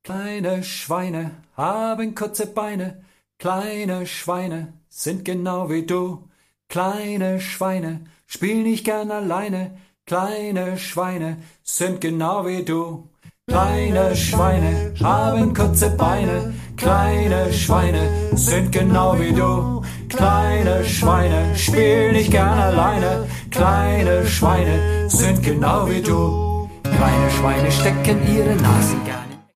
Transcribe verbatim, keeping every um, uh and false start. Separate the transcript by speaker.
Speaker 1: Kleine Schweine haben kurze Beine, kleine Schweine sind genau wie du. Kleine Schweine spielen nicht gern alleine, kleine Schweine sind genau wie du. Kleine Schweine haben kurze Beine, kleine Schweine sind genau wie du. Kleine Schweine spielen nicht gern alleine, kleine Schweine sind genau wie du. Kleine Schweine stecken ihre Nasen gern